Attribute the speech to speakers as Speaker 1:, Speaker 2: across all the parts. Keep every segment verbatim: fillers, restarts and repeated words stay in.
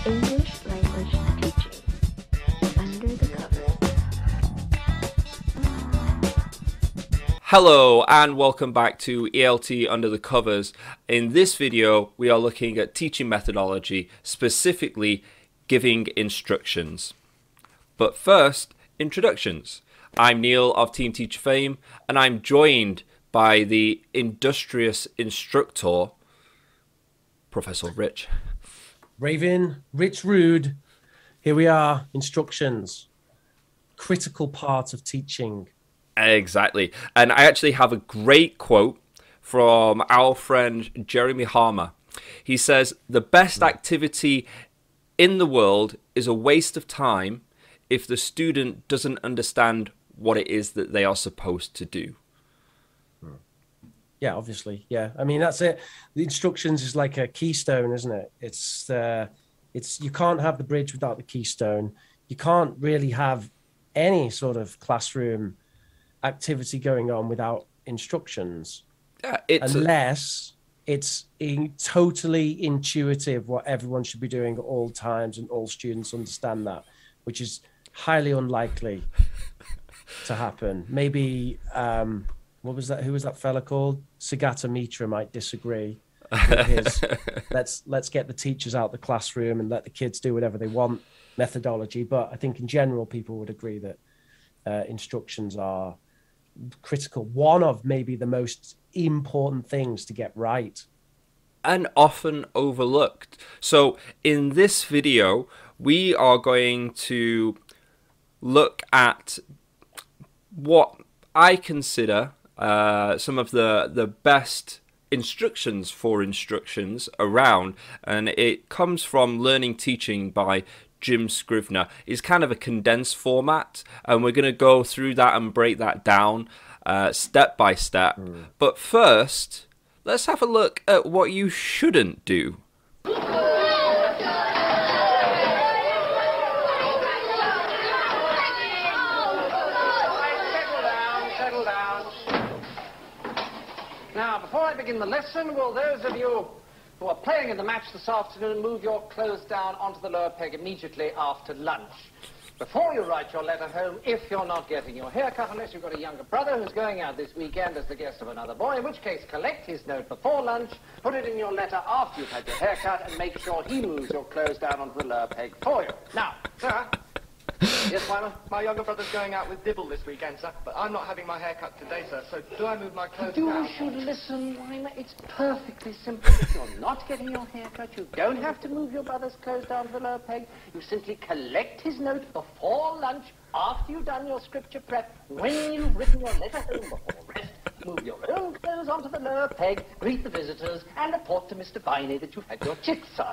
Speaker 1: English language teaching. Under the covers.
Speaker 2: Hello and welcome back to E L T Under the Covers. In this video, we are looking at teaching methodology, specifically giving instructions. But first, introductions. I'm Neil of Team Teacher fame, and I'm joined by the industrious instructor, Professor Rich.
Speaker 3: Raven, Rich Rude. Here we are, instructions. Critical part of teaching.
Speaker 2: Exactly. And I actually have a great quote from our friend Jeremy Harmer. He says, "The best activity in the world is a waste of time if the student doesn't understand what it is that they are supposed to do."
Speaker 3: Yeah, obviously. Yeah. I mean, that's it. The instructions is like a keystone, isn't it? It's, uh, it's, you can't have the bridge without the keystone. You can't really have any sort of classroom activity going on without instructions.
Speaker 2: Yeah, it's
Speaker 3: unless a... it's in, totally intuitive what everyone should be doing at all times and all students understand that, which is highly unlikely to happen. Maybe, um, what was that? Who was that fella called? Sagata Mitra might disagree with his let's let's get the teachers out the classroom and let the kids do whatever they want methodology. But I think in general, people would agree that uh, instructions are critical. One of maybe the most important things to get right.
Speaker 2: And often overlooked. So in this video, we are going to look at what I consider uh, some of the, the best instructions for instructions around. And it comes from Learning Teaching by Jim Scrivener. It's kind of a condensed format, and we're going to go through that and break that down uh, step by step. Mm. But first, let's have a look at what you shouldn't do.
Speaker 4: Now, before I begin the lesson, will those of you who are playing in the match this afternoon move your clothes down onto the lower peg immediately after lunch? Before you write your letter home, if you're not getting your hair cut, unless you've got a younger brother who's going out this weekend as the guest of another boy, in which case collect his note before lunch, put it in your letter after you've had your hair cut, and make sure he moves your clothes down onto the lower peg for you. Now, sir.
Speaker 5: Yes, my, my younger brother's going out with Dibble this weekend, sir, but I'm not having my hair cut today, sir, so do I move my clothes
Speaker 4: You
Speaker 5: down?
Speaker 4: should listen, Weimer. It's perfectly simple. If you're not getting your hair cut, you don't have to move your brother's clothes down to the lower peg. You simply collect his note before lunch, after you've done your scripture prep, when you've written your letter home before rest. Move your own clothes onto the lower peg, greet the visitors, and report to Mister Viney that you've had your chicks signed.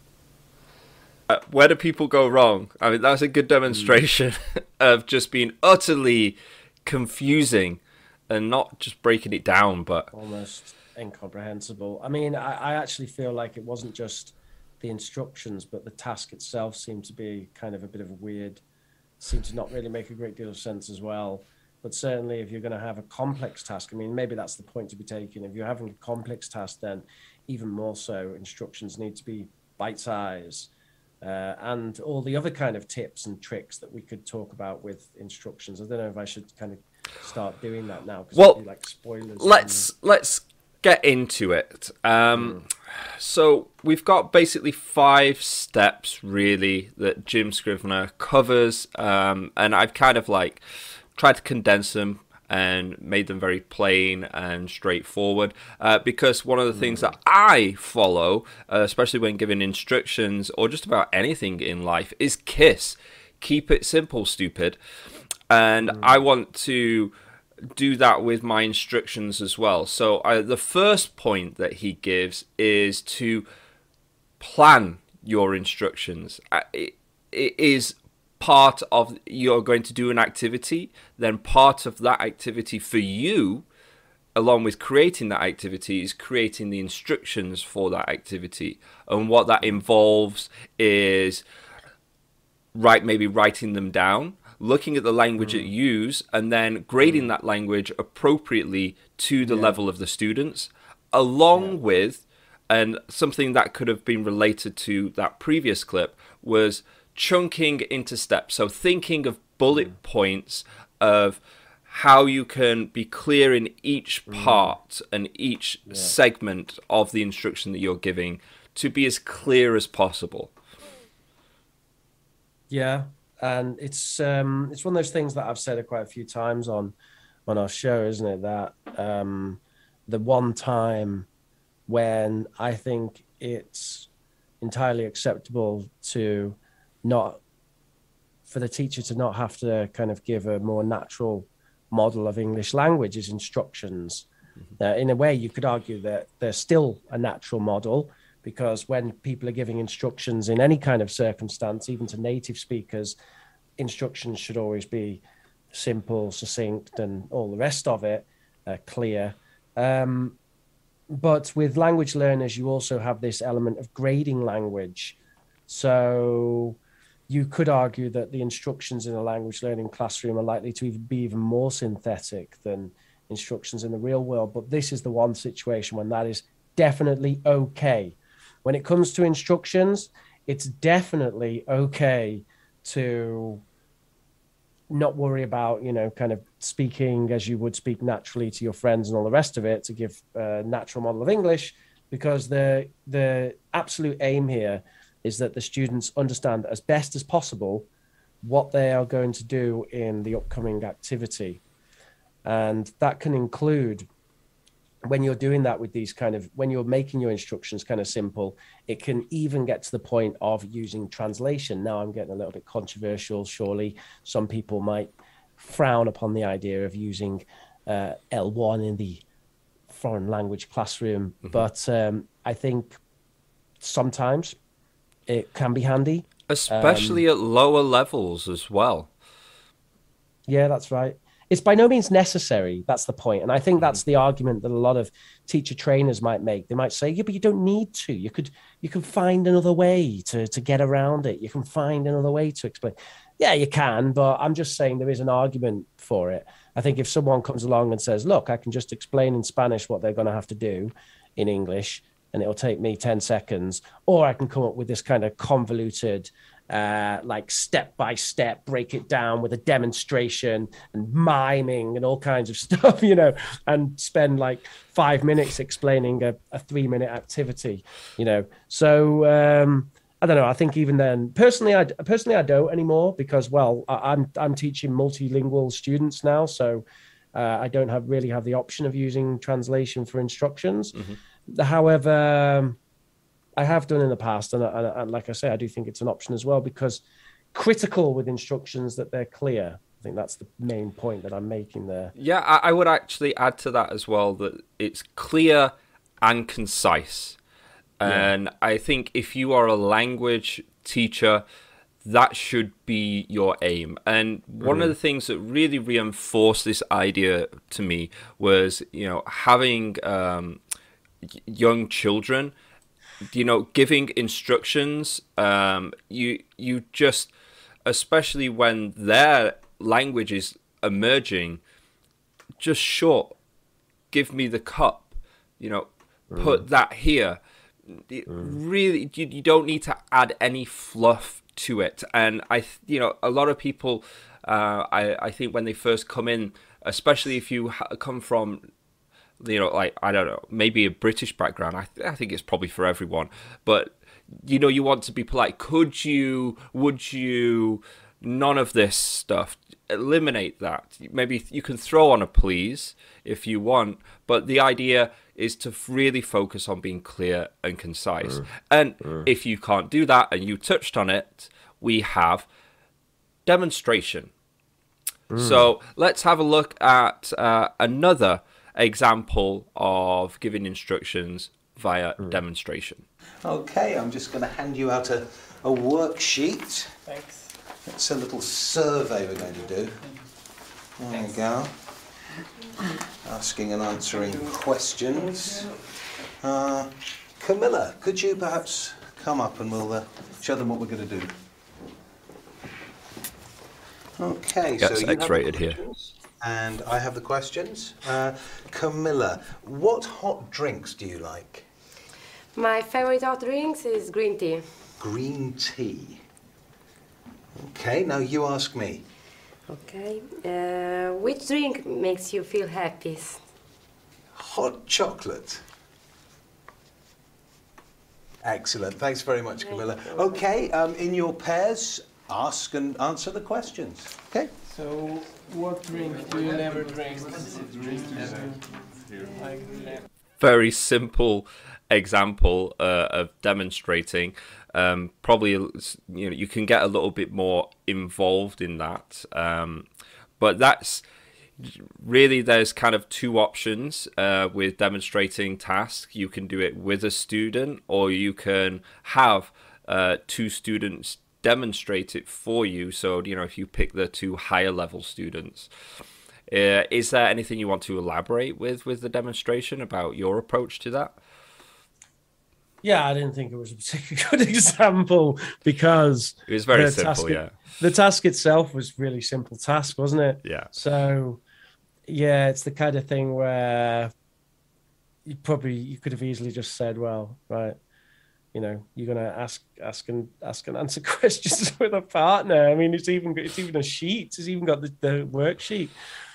Speaker 2: Uh, where do people go wrong? I mean, that's a good demonstration mm. of just being utterly confusing and not just breaking it down, but
Speaker 3: almost incomprehensible. I mean, I, I actually feel like it wasn't just the instructions, but the task itself seemed to be kind of a bit of a weird, seemed to not really make a great deal of sense as well. But certainly if you're going to have a complex task, I mean, maybe that's the point to be taken. If you're having a complex task, then even more so, instructions need to be bite-sized. Uh, and all the other kind of tips and tricks that we could talk about with instructions. I don't know if I should kind of start doing that now.
Speaker 2: Well,
Speaker 3: do, like spoilers.
Speaker 2: let's and... let's get into it. Um, mm. So we've got basically five steps really that Jim Scrivener covers, um, and I've kind of like tried to condense them and made them very plain and straightforward, uh, because one of the things that I follow, uh, especially when giving instructions or just about anything in life, is KISS. Keep it simple, stupid. And mm. I want to do that with my instructions as well. So I, the first point that he gives is to plan your instructions. Uh, it, it is part of, you're going to do an activity, then part of that activity for you, along with creating that activity, is creating the instructions for that activity. And what that involves is right, maybe writing them down, looking at the language mm. it use, and then grading mm. that language appropriately to the yeah. level of the students, along yeah. with And something that could have been related to that previous clip was chunking into steps. So thinking of bullet mm. points of how you can be clear in each part mm. and each yeah. segment of the instruction that you're giving to be as clear as possible.
Speaker 3: Yeah, and it's um, it's one of those things that I've said quite a few times on on our show, isn't it? That um, the one time when I think it's entirely acceptable to not, for the teacher to not have to kind of give a more natural model of English language is instructions. Mm-hmm. Uh, in a way, you could argue that they're still a natural model, because when people are giving instructions in any kind of circumstance, even to native speakers, instructions should always be simple, succinct, and all the rest of it, uh, clear. Um, But with language learners, you also have this element of grading language. So you could argue that the instructions in a language learning classroom are likely to even be even more synthetic than instructions in the real world. But this is the one situation when that is definitely okay. When it comes to instructions, it's definitely okay to not worry about, you know, kind of speaking as you would speak naturally to your friends and all the rest of it, to give a natural model of English, because the the absolute aim here is that the students understand as best as possible what they are going to do in the upcoming activity. And that can include, when you're doing that with these kind of, when you're making your instructions kind of simple, it can even get to the point of using translation. Now I'm getting a little bit controversial, surely. Some people might frown upon the idea of using uh, L one in the foreign language classroom, mm-hmm. but um, I think sometimes it can be handy.
Speaker 2: Especially um, at lower levels as well.
Speaker 3: Yeah, that's right. It's by no means necessary. That's the point. And I think that's the argument that a lot of teacher trainers might make. They might say, yeah, but you don't need to. You could you can find another way to, to get around it. You can find another way to explain. Yeah, you can, but I'm just saying there is an argument for it. I think if someone comes along and says, look, I can just explain in Spanish what they're going to have to do in English, and it'll take me ten seconds, or I can come up with this kind of convoluted, uh, like step by step, break it down with a demonstration and miming and all kinds of stuff, you know, and spend like five minutes explaining a, a three minute activity, you know. So um, I don't know. I think even then, personally, I personally I don't anymore, because, well, I, I'm I'm teaching multilingual students now, so uh, I don't have really have the option of using translation for instructions. Mm-hmm. However, I have done in the past, and, and, and like I say, I do think it's an option as well, because critical with instructions that they're clear. I think that's the main point that I'm making there.
Speaker 2: Yeah, I, I would actually add to that as well, that it's clear and concise. Yeah. And I think if you are a language teacher, that should be your aim. And one mm. of the things that really reinforced this idea to me was, you know, having um, young children, you know, giving instructions. Um, you you just, especially when their language is emerging, just short, give me the cup, you know, mm. put that here. It mm. Really, you, you don't need to add any fluff to it. And I, you know, a lot of people, uh, I, I think when they first come in, especially if you ha- come from, you know, like, I don't know, maybe a British background, I, th- I think it's probably for everyone, but, you know, you want to be polite. Could you, would you, none of this stuff, eliminate that. Maybe you can throw on a please if you want, but the idea is to really focus on being clear and concise. Mm. And mm. if you can't do that, and you touched on it, we have demonstration. Mm. So let's have a look at uh, another example of giving instructions via mm. demonstration.
Speaker 6: Okay, I'm just going to hand you out a, a worksheet.
Speaker 5: Thanks.
Speaker 6: It's a little survey we're going to do. There Thanks. we go. Asking and answering questions. Uh, Camilla, could you perhaps come up and we'll uh, show them what we're going to do? Okay,
Speaker 2: yes,
Speaker 6: so you
Speaker 2: X-rated
Speaker 6: have the
Speaker 2: here.
Speaker 6: And I have the questions. Uh, Camilla, what hot drinks do you like?
Speaker 7: My favorite hot drinks is green tea.
Speaker 6: Green tea. Okay, now you ask me.
Speaker 7: Okay. Uh, which drink makes you feel happiest?
Speaker 6: Hot chocolate. Excellent. Thanks very much, Camilla. Okay, um, in your pairs, ask and answer the questions. Okay.
Speaker 3: So, what drink do you never drink?
Speaker 2: Very simple example uh, of demonstrating. Um, probably, you know, you can get a little bit more involved in that, um, but that's really, there's kind of two options uh, with demonstrating tasks. You can do it with a student, or you can have uh, two students demonstrate it for you. So, you know, if you pick the two higher level students, uh, is there anything you want to elaborate with with the demonstration about your approach to that?
Speaker 3: Yeah, I didn't think it was a particularly good example because
Speaker 2: it was very
Speaker 3: the
Speaker 2: simple.
Speaker 3: Task,
Speaker 2: yeah,
Speaker 3: the task itself was really simple task, wasn't it?
Speaker 2: Yeah.
Speaker 3: So, yeah, it's the kind of thing where you probably you could have easily just said, "Well, right, you know, you're gonna ask, ask and ask and answer questions with a partner." I mean, it's even it's even a sheet. It's even got the, the worksheet.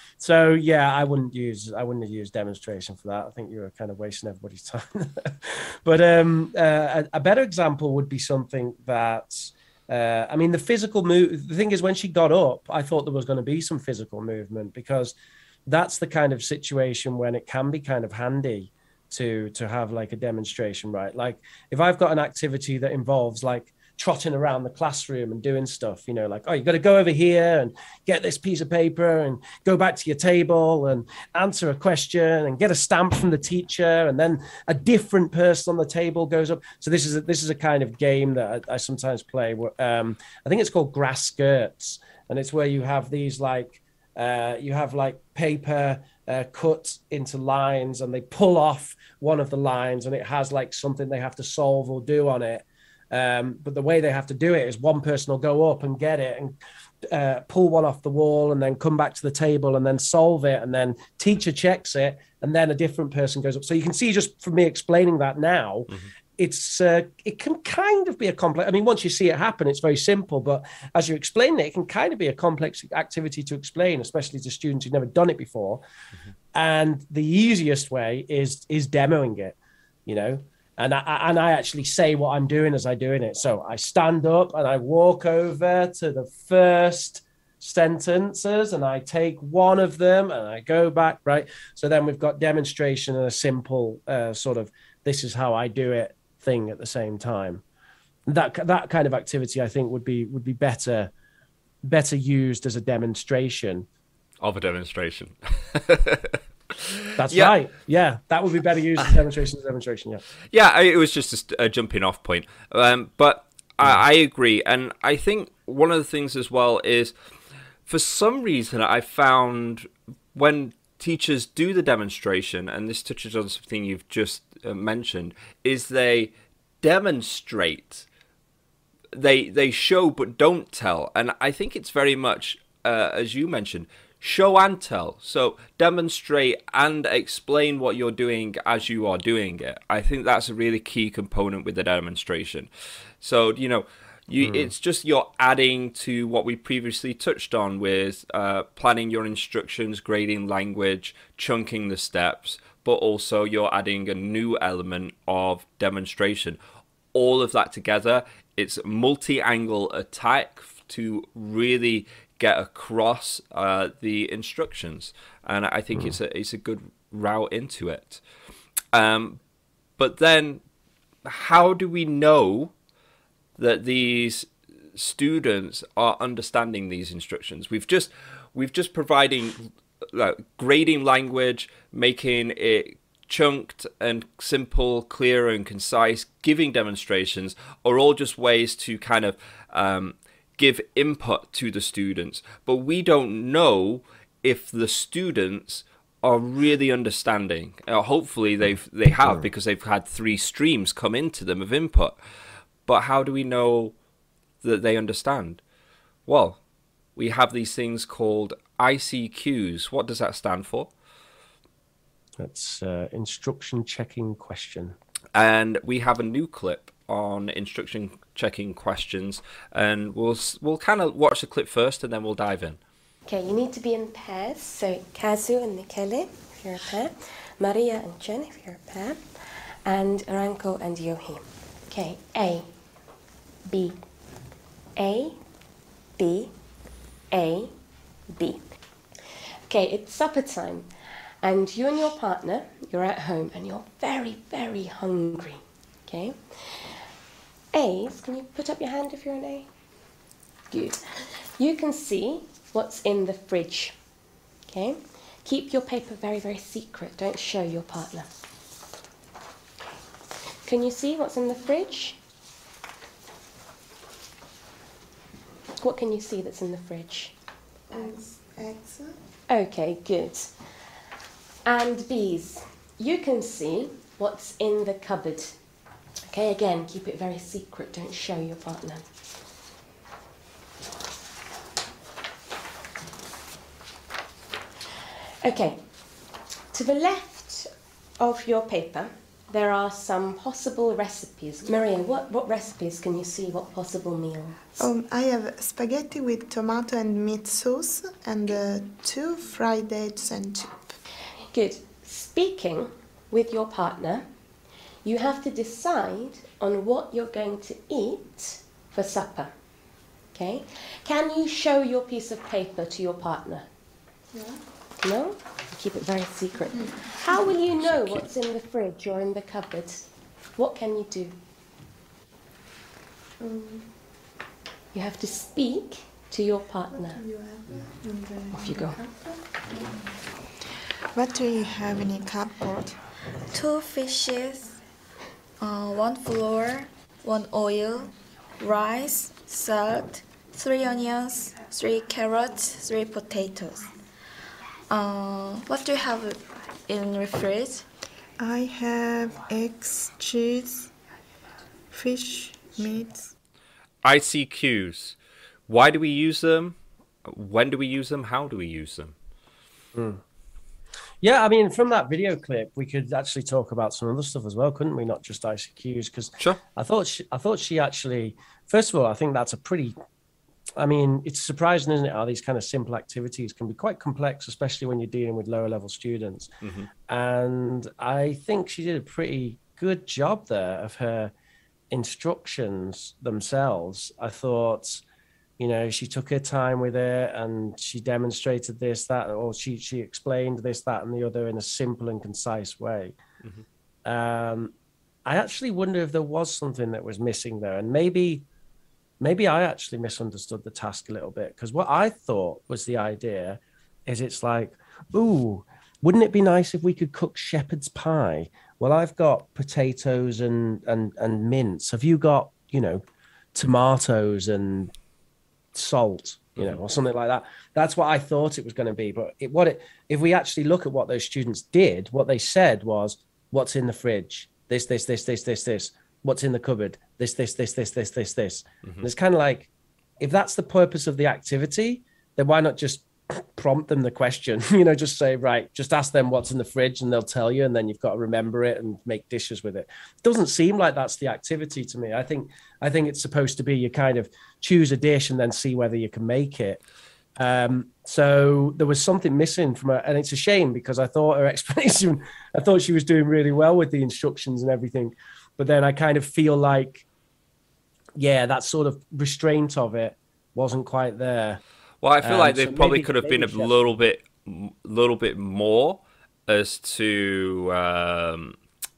Speaker 3: So yeah, I wouldn't use I wouldn't use demonstration for that. I think you're kind of wasting everybody's time. But um, uh, a, a better example would be something that uh, I mean, the physical move. The thing is, when she got up, I thought there was going to be some physical movement because that's the kind of situation when it can be kind of handy to to have like a demonstration, right? Like if I've got an activity that involves like trotting around the classroom and doing stuff, you know, like, oh, you got to go over here and get this piece of paper and go back to your table and answer a question and get a stamp from the teacher, and then a different person on the table goes up. So this is a, this is a kind of game that I, I sometimes play. Where, um, I think it's called Grass Skirts, and it's where you have these like uh, you have like paper uh, cut into lines, and they pull off one of the lines, and it has like something they have to solve or do on it. Um, but the way they have to do it is one person will go up and get it and uh, pull one off the wall and then come back to the table and then solve it. And then teacher checks it and then a different person goes up. So you can see just from me explaining that now, mm-hmm. it's uh, it can kind of be a complex. I mean, once you see it happen, it's very simple. But as you explain it, it can kind of be a complex activity to explain, especially to students who've never done it before. Mm-hmm. And the easiest way is is demoing it, you know. And I, and I actually say what I'm doing as I'm doing it. So I stand up and I walk over to the first sentences and I take one of them and I go back, right? So then we've got demonstration and a simple uh, sort of this is how I do it thing at the same time. That that kind of activity, I think, would be would be better better used as a demonstration.
Speaker 2: Of a demonstration.
Speaker 3: That's
Speaker 2: yeah.
Speaker 3: right. Yeah, that would be better used as demonstration as demonstration. Yeah.
Speaker 2: Yeah, I, it was just a, a jumping off point. Um, but I, I agree. And I think one of the things as well is for some reason I found when teachers do the demonstration, and this touches on something you've just uh, mentioned, is they demonstrate. They, they show but don't tell. And I think it's very much, uh, as you mentioned, show and tell. So demonstrate and explain what you're doing as you are doing it. I think that's a really key component with the demonstration. So, you know, you mm. it's just you're adding to what we previously touched on with uh, planning your instructions, grading language, chunking the steps, but also you're adding a new element of demonstration. All of that together, it's multi-angle attack to really get across uh, the instructions, and I think mm. it's a it's a good route into it. Um, but then, how do we know that these students are understanding these instructions? We've just we've just providing like, grading language, making it chunked and simple, clear and concise, giving demonstrations are all just ways to kind of um, give input to the students, but we don't know if the students are really understanding. Uh, hopefully they've they have because they've had three streams come into them of input. But how do we know that they understand? Well, we have these things called I C Qs. What does that stand for?
Speaker 3: That's uh, instruction checking question.
Speaker 2: and we have a new clip on instruction checking questions, and we'll we'll kind of watch the clip first, and then we'll dive in.
Speaker 7: Okay, you need to be in pairs. So Kazu and Michele, if you're a pair. Maria and Jen, if you're a pair. And Ranko and Yohi. Okay, A, B, A, B, A, B. Okay, it's supper time. And you and your partner, you're at home and you're very, very hungry. Okay? A's, can you put up your hand if you're an A? Good. You can see what's in the fridge. Okay? Keep your paper very, very secret. Don't show your partner. Can you see what's in the fridge? What can you see that's in the fridge?
Speaker 8: Eggs. Eggs.
Speaker 7: Okay, good. And B's, you can see what's in the cupboard. Okay, again, keep it very secret. Don't show your partner. Okay, to the left of your paper, there are some possible recipes. Maria, what, what recipes can you see? What possible meals?
Speaker 8: Um, I have spaghetti with tomato and meat sauce and uh, two fried eggs and chip.
Speaker 7: Good. Speaking with your partner, you have to decide on what you're going to eat for supper. Okay? Can you show your piece of paper to your partner?
Speaker 8: Yeah.
Speaker 7: No? Keep it very secret. How will you know what's in the fridge or in the cupboard? What can you do?
Speaker 8: Um,
Speaker 7: You have to speak to your partner.
Speaker 8: you have in the
Speaker 7: Off you go.
Speaker 8: What do you have in your cupboard?
Speaker 9: Two fishes, uh, one flour, one oil, rice, salt, three onions, three carrots, three potatoes. Uh, what do you have in the fridge?
Speaker 8: I have eggs, cheese, fish, meat.
Speaker 2: I C Qs. Why do we use them? When do we use them? How do we use them?
Speaker 3: Mm. Yeah, I mean, from that video clip, we could actually talk about some other stuff as well, couldn't we? Not just I C Qs, because
Speaker 2: sure.
Speaker 3: I thought she, I thought she actually. First of all, I think that's a pretty. I mean, it's surprising, isn't it, how these kind of simple activities can be quite complex, especially when you're dealing with lower level students.
Speaker 2: Mm-hmm.
Speaker 3: And I think she did a pretty good job there of her instructions themselves. I thought, you know, she took her time with it and she demonstrated this, that, or she she explained this, that, and the other in a simple and concise way. Mm-hmm. Um, I actually wonder if there was something that was missing there, and maybe. Maybe I actually misunderstood the task a little bit, because what I thought was the idea is it's like, ooh, wouldn't it be nice if we could cook shepherd's pie? Well, I've got potatoes and, and, and mince. Have you got, you know, tomatoes and salt, you know, or something like that? That's what I thought it was going to be. But it, what it, if we actually look at what those students did, what they said was, what's in the fridge? This, this, this, this, this, this. What's in the cupboard? This, this, this, this, this, this, this. Mm-hmm. And it's kind of like, if that's the purpose of the activity, then why not just prompt them the question? You know, just say, right, just ask them what's in the fridge and they'll tell you, and then you've got to remember it and make dishes with it. It doesn't seem like that's the activity to me. I think, I think it's supposed to be you kind of choose a dish and then see whether you can make it. Um, so there was something missing from her, and it's a shame because I thought her explanation, I thought she was doing really well with the instructions and everything. But then I kind of feel like, yeah, that sort of restraint of it wasn't quite there.
Speaker 2: Well, I feel um, like they
Speaker 3: so
Speaker 2: probably
Speaker 3: maybe,
Speaker 2: could have been a little bit, little bit more as to um,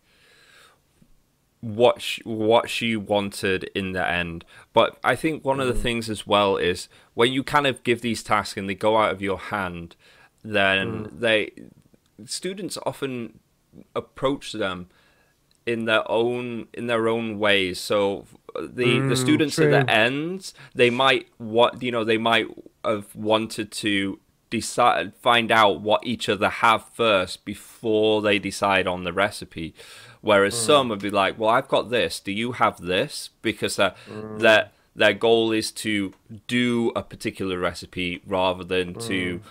Speaker 2: what she, what she wanted in the end. But I think one mm. of the things as well is when you kind of give these tasks and they go out of your hand, then mm. they students often approach them in their own in their own ways. So the mm, the students true. At the end, they might what you know they might have wanted to decide find out what each of them have first before they decide on the recipe. Whereas mm. some would be like, well, I've got this. Do you have this? Because uh, mm. their their goal is to do a particular recipe rather than mm. to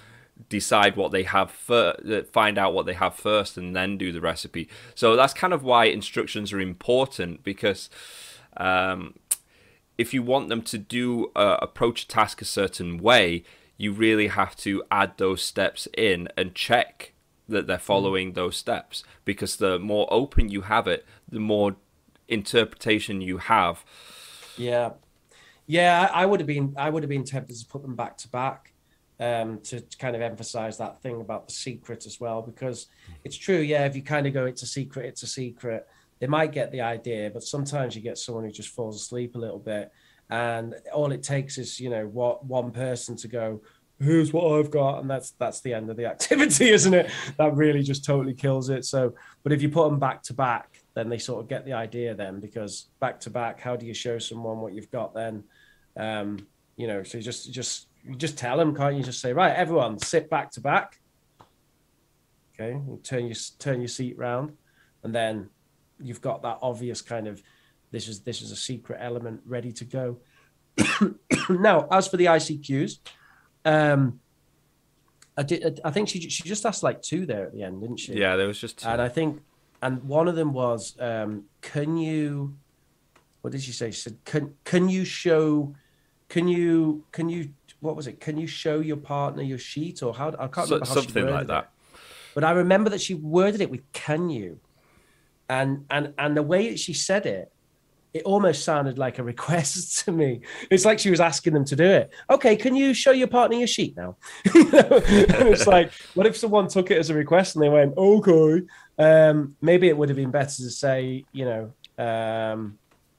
Speaker 2: decide what they have first, find out what they have first, and then do the recipe. So that's kind of why instructions are important, because um, if you want them to do uh, approach a task a certain way, you really have to add those steps in and check that they're following mm. those steps, because the more open you have it, the more interpretation you have.
Speaker 3: Yeah, yeah, I, I would have been, I would have been tempted to put them back to back. Um, to, to kind of emphasize that thing about the secret as well, because it's true. Yeah, if you kind of go, it's a secret, it's a secret, they might get the idea, but sometimes you get someone who just falls asleep a little bit, and all it takes is, you know, what one person to go, here's what I've got, and that's that's the end of the activity, isn't it? That really just totally kills it. So, but if you put them back to back, then they sort of get the idea then, because back to back, how do you show someone what you've got then? Um, you know, so you just just you just tell them, can't you? Just say, right, everyone, sit back to back. Okay, you turn your turn your seat round, and then you've got that obvious kind of, this is this is a secret element ready to go. Now, as for the I C Qs, um, I did. I think she she just asked like two there at the end, didn't she?
Speaker 2: Yeah, there was just two.
Speaker 3: And I think, and one of them was, um, can you? What did she say? She said, can can you show? Can you can you what was it? Can you show your partner your sheet, or how? I can't
Speaker 2: so,
Speaker 3: remember how
Speaker 2: something
Speaker 3: she worded
Speaker 2: like that.
Speaker 3: it. But I remember that she worded it with "can you," and and and the way that she said it, it almost sounded like a request to me. It's like she was asking them to do it. Okay, can you show your partner your sheet now? You know? And it's like, what if someone took it as a request and they went, okay? Um, maybe it would have been better to say, you know. Um,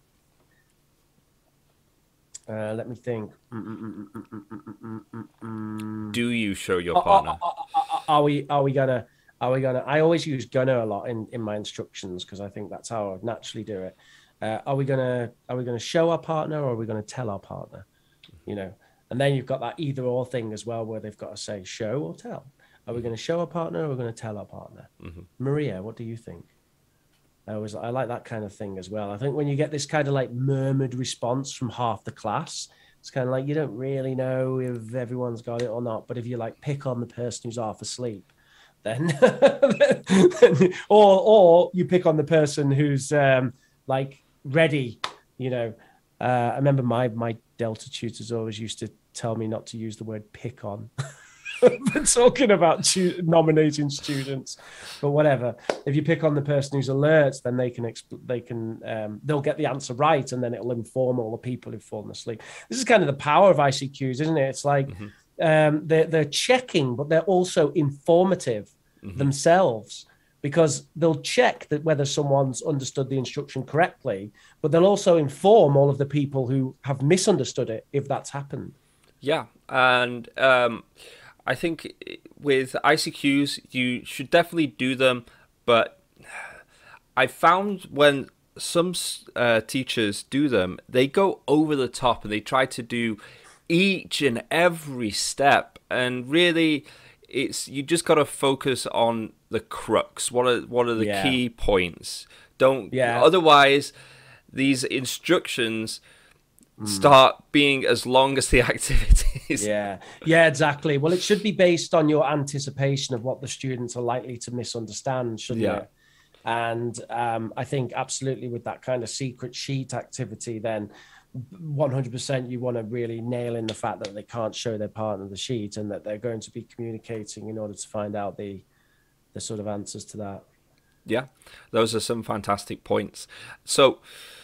Speaker 3: Uh, let me think. Mm, mm, mm, mm,
Speaker 2: Do you show your partner?
Speaker 3: Are, are, are we? Are we gonna? Are we gonna? I always use gonna a lot in, in my instructions, because I think that's how I would naturally do it. Uh, are we gonna? Are we gonna show our partner, or are we gonna tell our partner? You know. And then you've got that either or thing as well, where they've got to say show or tell. Are we gonna show our partner, or are we gonna tell our partner? Mm-hmm. Maria, what do you think? I always I like that kind of thing as well. I think when you get this kind of like murmured response from half the class, it's kind of like you don't really know if everyone's got it or not. But if you like pick on the person who's half asleep, then, then or or you pick on the person who's um, like ready. You know, uh, I remember my my Delta tutors always used to tell me not to use the word pick on. We're talking about tu- nominating students, but whatever. If you pick on the person who's alert, then they can exp- they can um, they'll get the answer right, and then it'll inform all the people who've fallen asleep. This is kind of the power of I C Qs, isn't it? It's like mm-hmm. um, they're they're checking, but they're also informative mm-hmm. themselves, because they'll check that whether someone's understood the instruction correctly, but they'll also inform all of the people who have misunderstood it if that's happened.
Speaker 2: Yeah, and um, I think with I C Qs, you should definitely do them, but I found when some uh, teachers do them, they go over the top and they try to do each and every step, and really it's you just got to focus on the crux. What are what are the yeah. key points? Don't yeah. Otherwise, these instructions start being as long as the activities.
Speaker 3: Yeah, yeah, exactly. Well, it should be based on your anticipation of what the students are likely to misunderstand, shouldn't yeah. it? And um, I think absolutely with that kind of secret sheet activity, then one hundred percent you want to really nail in the fact that they can't show their partner the sheet, and that they're going to be communicating in order to find out the the sort of answers to that.
Speaker 2: Yeah, those are some fantastic points. So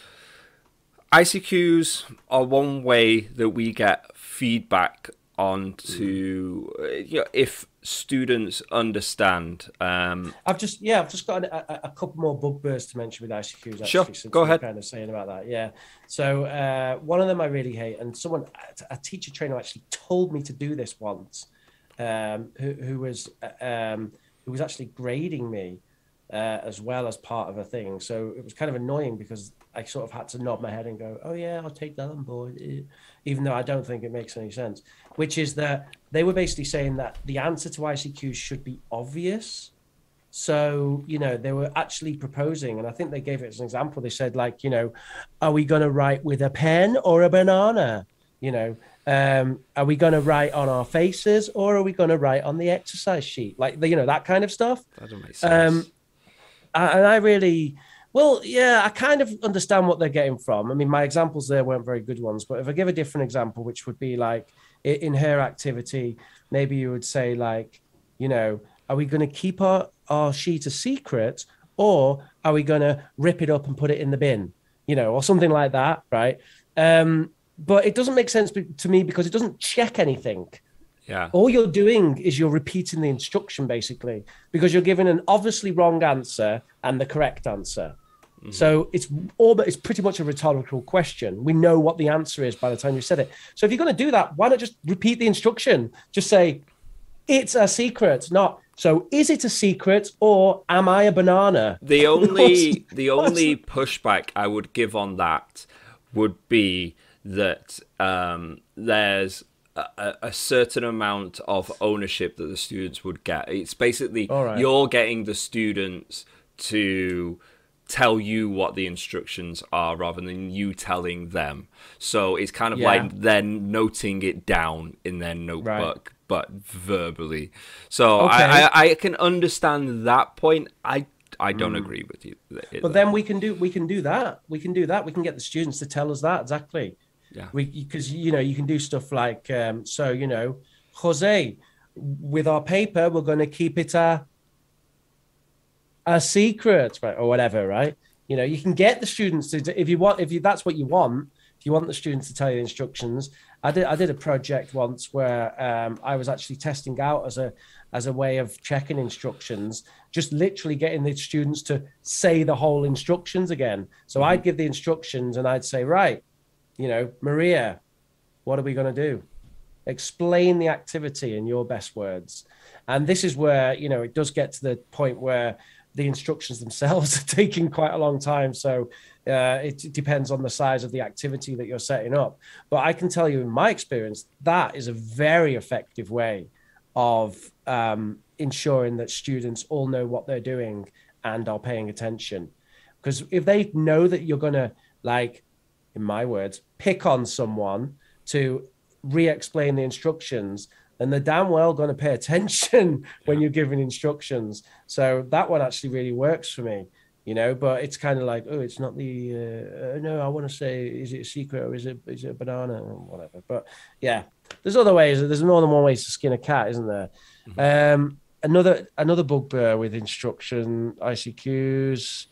Speaker 2: I C Qs are one way that we get feedback on to you know, if students understand. Um,
Speaker 3: I've just yeah, I've just got a, a, a couple more bugbears to mention with I C Qs. Actually,
Speaker 2: sure,
Speaker 3: since
Speaker 2: go ahead.
Speaker 3: Kind of saying about that, yeah. So uh, one of them I really hate, and someone, a teacher trainer actually told me to do this once. Um, who, who was um, who was actually grading me uh, as well as part of a thing. So it was kind of annoying because I sort of had to nod my head and go, oh yeah, I'll take that on board, even though I don't think it makes any sense, which is that they were basically saying that the answer to I C Qs should be obvious. So, you know, they were actually proposing, and I think they gave it as an example. They said, like, you know, are we going to write with a pen or a banana? You know, Um, are we going to write on our faces or are we going to write on the exercise sheet? Like, the, you know, that kind of stuff.
Speaker 2: That doesn't make sense.
Speaker 3: Um, and I really, well, yeah, I kind of understand what they're getting from. I mean, my examples there weren't very good ones, but if I give a different example, which would be like in her activity, maybe you would say like, you know, are we going to keep our, our sheet a secret or are we going to rip it up and put it in the bin, you know, or something like that, right? Um, but it doesn't make sense to me because it doesn't check anything.
Speaker 2: Yeah.
Speaker 3: All you're doing is you're repeating the instruction basically because you're giving an obviously wrong answer and the correct answer. Mm-hmm. So it's all, but it's pretty much a rhetorical question. We know what the answer is by the time you said it. So if you're going to do that, why not just repeat the instruction? Just say, it's a secret, not, so is it a secret or am I a banana?
Speaker 2: The only, the only pushback I would give on that would be that um, there's a, a certain amount of ownership that the students would get. It's basically
Speaker 3: right.
Speaker 2: You're getting the students to tell you what the instructions are rather than you telling them. So it's kind of
Speaker 3: Yeah.
Speaker 2: like then noting it down in their notebook, right. but verbally. So
Speaker 3: Okay.
Speaker 2: I, I, I can understand that point. I I don't
Speaker 3: Mm.
Speaker 2: agree with you.
Speaker 3: But then we can do we can do that. We can do that. We can get the students to tell us that exactly.
Speaker 2: Yeah.
Speaker 3: We because you know you can do stuff like um, so you know Jose, with our paper we're going to keep it a a secret, right, or whatever, right? You know you can get the students to if you want if you that's what you want. If you want the students to tell you the instructions, I did I did a project once where um, I was actually testing out as a as a way of checking instructions, just literally getting the students to say the whole instructions again. So mm-hmm. I'd give the instructions and I'd say, right, you know, Maria, what are we going to do? Explain the activity in your best words. And this is where, you know, it does get to the point where the instructions themselves are taking quite a long time. So uh, it depends on the size of the activity that you're setting up. But I can tell you in my experience, that is a very effective way of um, ensuring that students all know what they're doing and are paying attention. Because if they know that you're going to, like, in my words, pick on someone to re-explain the instructions, then they're damn well going to pay attention when you're giving instructions. So that one actually really works for me, you know, but it's kind of like, oh, it's not the, uh, no, I want to say, is it a secret or is it, is it a banana or whatever? But yeah, there's other ways. There's more than one way to skin a cat, isn't there? Mm-hmm. Um, another, another bugbear with instruction I C Qs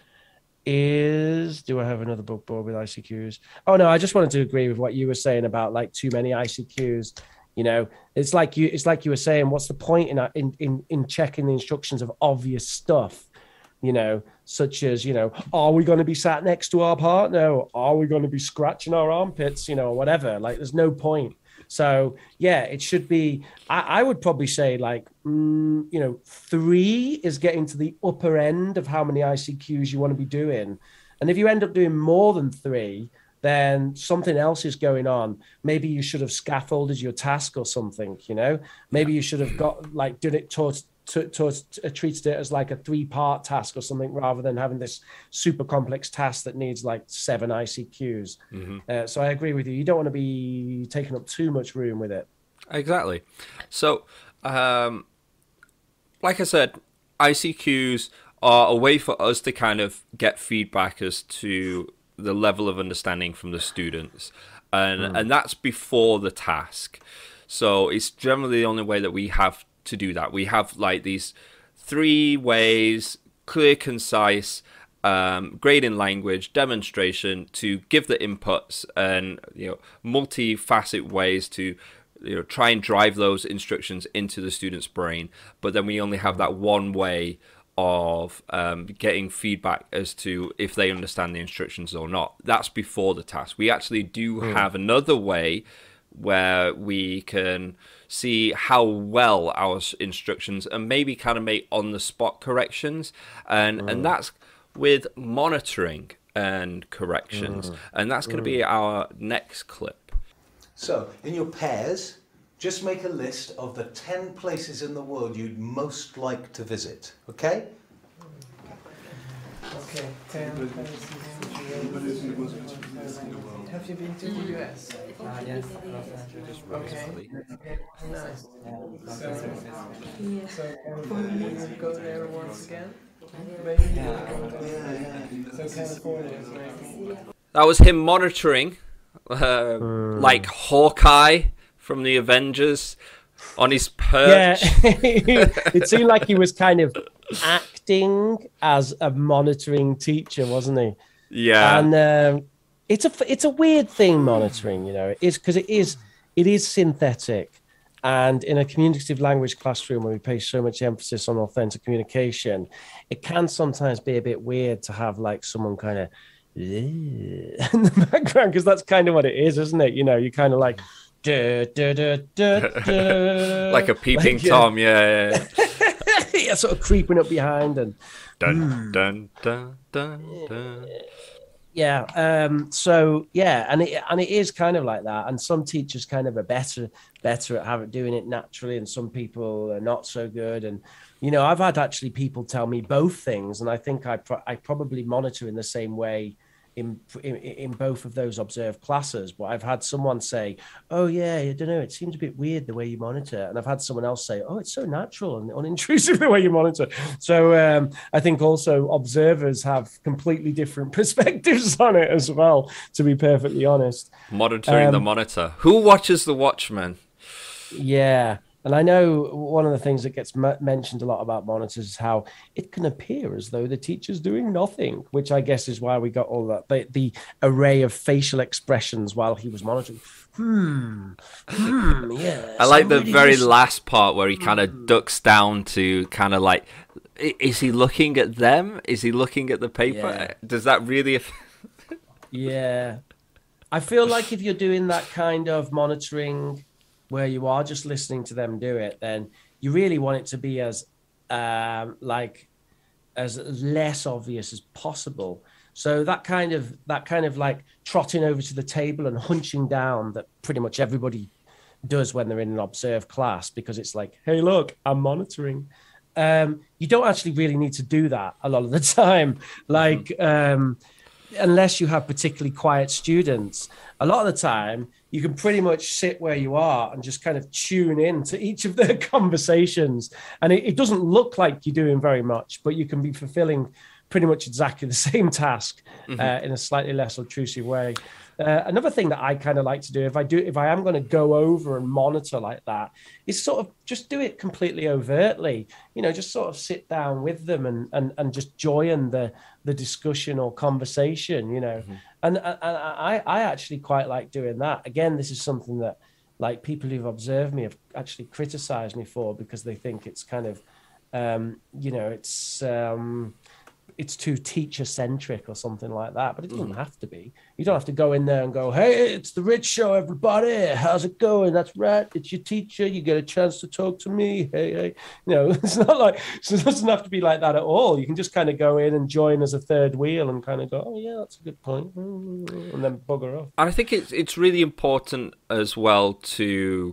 Speaker 3: is, do I have another bugbear with I C Qs? Oh no, I just wanted to agree with what you were saying about like too many I C Qs. You know, it's like you, it's like you were saying, what's the point in, in, in, in checking the instructions of obvious stuff? You know, such as, you know, are we going to be sat next to our partner? Are we going to be scratching our armpits? You know, or whatever. Like, there's no point. So, yeah, it should be, I, I would probably say like, mm, you know, three is getting to the upper end of how many I C Qs you want to be doing. And if you end up doing more than three, then something else is going on. Maybe you should have scaffolded your task or something, you know, maybe you should have got like, did it towards, to, towards uh, treated it as like a three part task or something rather than having this super complex task that needs like seven I C Qs. Mm-hmm. Uh, so I agree with you. You don't want to be taking up too much room with it.
Speaker 2: Exactly. So, um, like I said, I C Qs are a way for us to kind of get feedback as to the level of understanding from the students. And, mm. and that's before the task. So it's generally the only way that we have to do that. We have like these three ways, clear, concise, um, grading language, demonstration to give the inputs and, you know, multifaceted ways to, you know, try and drive those instructions into the student's brain. But then we only have that one way of um, getting feedback as to if they understand the instructions or not. That's before the task. We actually do mm. have another way where we can see how well our instructions and maybe kind of make on-the-spot corrections. And, mm. and that's with monitoring and corrections. Mm. And that's going to mm. be our next clip.
Speaker 6: So, in your pairs, just make a list of the ten places in the world you'd most like to visit, okay?
Speaker 3: Okay, ten places.
Speaker 10: Have you been to the U S?
Speaker 11: Uh, yes.
Speaker 10: Okay. Nice. So, so can you go there once again? Maybe you want to go there. So California is maybe.
Speaker 2: That was him monitoring, uh, like Hawkeye from the Avengers, on his perch.
Speaker 3: Yeah, it seemed like he was kind of acting as a monitoring teacher, wasn't he?
Speaker 2: Yeah,
Speaker 3: and um, it's a it's a weird thing, monitoring. You know, it's because it is it is synthetic, and in a communicative language classroom where we place so much emphasis on authentic communication, it can sometimes be a bit weird to have like someone kind of in the background, because that's kind of what it is, isn't it? You know, you kind of like. Duh, duh, duh, duh, duh.
Speaker 2: Like a peeping
Speaker 3: like, yeah.
Speaker 2: Tom, yeah, yeah.
Speaker 3: Yeah, sort of creeping up behind and
Speaker 2: dun,
Speaker 3: mm.
Speaker 2: dun, dun, dun, dun.
Speaker 3: Yeah, um, so yeah, and it and it is kind of like that. And some teachers kind of are better better at having doing it naturally, and some people are not so good. And you know, I've had actually people tell me both things, and I think I pro- I probably monitor in the same way. In, in in both of those observed classes, but I've had someone say, "Oh yeah, I don't know, it seems a bit weird the way you monitor," and I've had someone else say, "Oh, it's so natural and unintrusive the way you monitor." So um, I think also observers have completely different perspectives on it as well. To be perfectly honest,
Speaker 2: monitoring
Speaker 3: um,
Speaker 2: the monitor. Who watches the Watchmen?
Speaker 3: Yeah. And I know one of the things that gets m- mentioned a lot about monitors is how it can appear as though the teacher's doing nothing, which I guess is why we got all that, the, the array of facial expressions while he was monitoring. Hmm. Hmm. Yeah.
Speaker 2: I like the very listening. last part where he kind of ducks down to kind of like, is he looking at them? Is he looking at the paper?
Speaker 3: Yeah.
Speaker 2: Does that really?
Speaker 3: Yeah. I feel like if you're doing that kind of monitoring where you are just listening to them do it, then you really want it to be as um, like as less obvious as possible. So that kind of that kind of like trotting over to the table and hunching down that pretty much everybody does when they're in an observed class, because it's like, hey, look, I'm monitoring. Um, you don't actually really need to do that a lot of the time. Like, um, unless you have particularly quiet students, a lot of the time you can pretty much sit where you are and just kind of tune in to each of their conversations. And it, it doesn't look like you're doing very much, but you can be fulfilling pretty much exactly the same task mm-hmm. uh, in a slightly less obtrusive way. Uh, another thing that I kind of like to do, if I do, if I am going to go over and monitor like that, is sort of just do it completely overtly. You know, just sort of sit down with them and and and just join the the discussion or conversation. You know, mm-hmm. and, and I I actually quite like doing that. Again, this is something that like people who've observed me have actually criticized me for, because they think it's kind of, um, you know, it's. Um, it's too teacher centric or something like that, but it doesn't mm. have to be. You don't have to go in there and go, hey, it's the Rich Show, everybody. How's it going? That's right. It's your teacher. You get a chance to talk to me. Hey, hey. You know, it's not like, so it doesn't have to be like that at all. You can just kind of go in and join as a third wheel and kind of go, oh yeah, that's a good point. And then bugger off.
Speaker 2: And I think it's, it's really important as well to,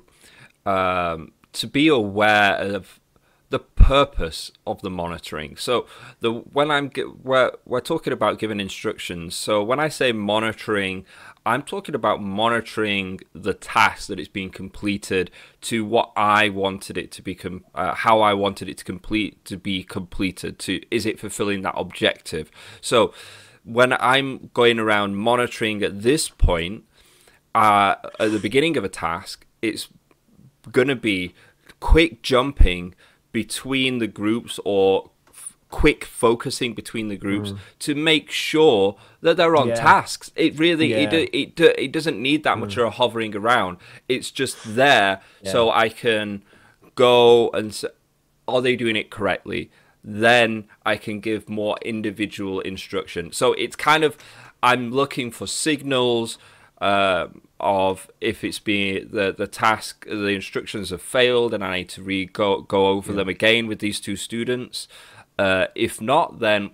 Speaker 2: um, to be aware of the purpose of the monitoring. So the when I'm we're we're talking about giving instructions. So when I say monitoring, I'm talking about monitoring the task that it's being completed to what I wanted it to be, com- uh, how I wanted it to complete to be completed. To is it fulfilling that objective? So when I'm going around monitoring at this point, uh, at the beginning of a task, it's going to be quick jumping between the groups, or f- quick focusing between the groups mm. to make sure that they're on yeah. tasks. It really yeah. it, it it doesn't need that mm. much of hovering around. It's just there yeah. so I can go and say, are they doing it correctly? Then I can give more individual instruction. So it's kind of, I'm looking for signals uh, of if it's being the the task, the instructions have failed, and I need to re go go over yeah. them again with these two students. Uh, if not, then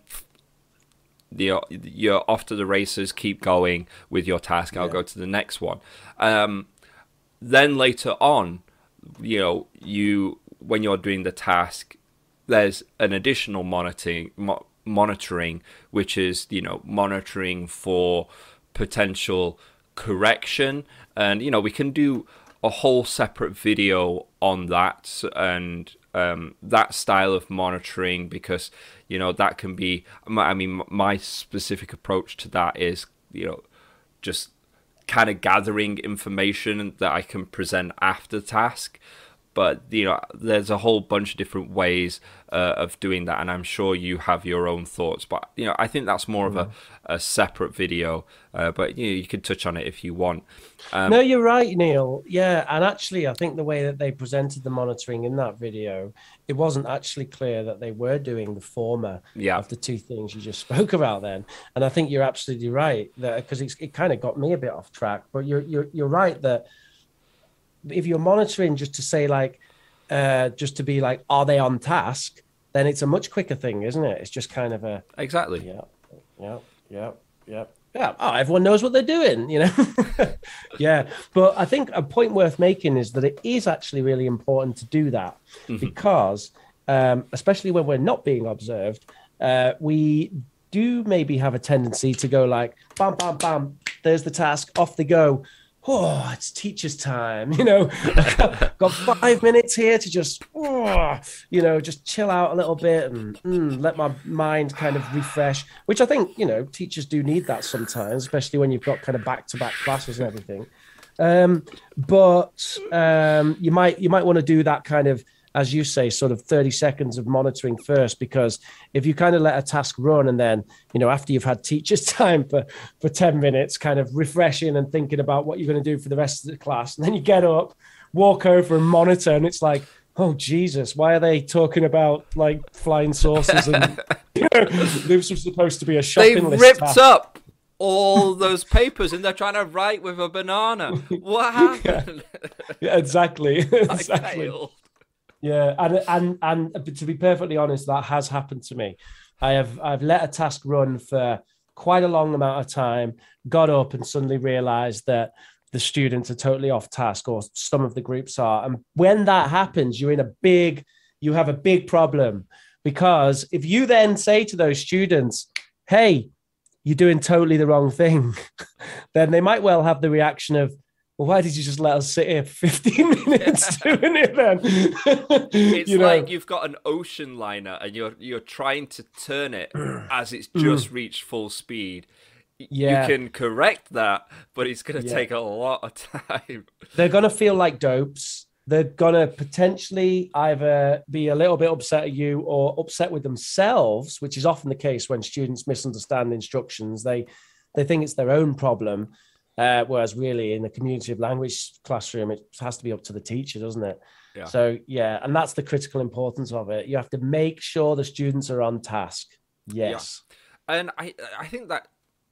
Speaker 2: you're, you're off to the races. Keep going with your task. I'll yeah. go to the next one. Um, then later on, you know, you when you're doing the task, there's an additional monitoring mo- monitoring, which is, you know, monitoring for potential correction. And, you know, we can do a whole separate video on that and um, that style of monitoring, because, you know, that can be, I mean, my specific approach to that is, you know, just kind of gathering information that I can present after task. But, you know, there's a whole bunch of different ways uh, of doing that, and I'm sure you have your own thoughts. But, you know, I think that's more mm. of a, a separate video, uh, but, you know, you could touch on it if you want. Um,
Speaker 3: no, you're right, Neil. Yeah, and actually, I think the way that they presented the monitoring in that video, it wasn't actually clear that they were doing the former
Speaker 2: yeah.
Speaker 3: of the two things you just spoke about then. And I think you're absolutely right, because it kind of got me a bit off track. But you're you're you're right that if you're monitoring just to say like, uh, just to be like, are they on task? Then it's a much quicker thing, isn't it? It's just kind of a
Speaker 2: exactly.
Speaker 3: Yeah, yeah, yeah, yeah, yeah. Oh, everyone knows what they're doing, you know. Yeah, but I think a point worth making is that it is actually really important to do that mm-hmm. because, um, especially when we're not being observed, uh, we do maybe have a tendency to go like, bam, bam, bam. There's the task. Off they go. Oh, it's teacher's time, you know, got five minutes here to just, oh, you know, just chill out a little bit and mm, let my mind kind of refresh, which I think, you know, teachers do need that sometimes, especially when you've got kind of back-to-back classes and everything. Um, but um, you might you might want to do that kind of, as you say, sort of thirty seconds of monitoring first, because if you kind of let a task run and then, you know, after you've had teacher's time for, for ten minutes, kind of refreshing and thinking about what you're going to do for the rest of the class, and then you get up, walk over and monitor, and it's like, oh, Jesus, why are they talking about like flying saucers? And you know, this was supposed to be a shopping
Speaker 2: They've
Speaker 3: list.
Speaker 2: They've ripped
Speaker 3: task.
Speaker 2: up all those papers and they're trying to write with a banana. What happened?
Speaker 3: Yeah, yeah exactly. exactly. Yeah, and and and to be perfectly honest, that has happened to me. I have I've let a task run for quite a long amount of time, got up and suddenly realized that the students are totally off task, or some of the groups are. And when that happens, you're in a big, you have a big problem, because if you then say to those students, hey, you're doing totally the wrong thing, then they might well have the reaction of, well, why did you just let us sit here for fifteen minutes doing it then?
Speaker 2: It's
Speaker 3: you know?
Speaker 2: like you've got an ocean liner and you're you're trying to turn it as it's just reached full speed.
Speaker 3: Yeah.
Speaker 2: You can correct that, but it's going to
Speaker 3: Yeah.
Speaker 2: take a lot of time.
Speaker 3: They're going to feel like dopes. They're going to potentially either be a little bit upset at you or upset with themselves, which is often the case when students misunderstand instructions. They they think it's their own problem. Uh, whereas really in the community of language classroom, it has to be up to the teacher, doesn't it?
Speaker 2: Yeah.
Speaker 3: So, yeah, and that's the critical importance of it. You have to make sure the students are on task. Yes.
Speaker 2: Yeah. And I, I think that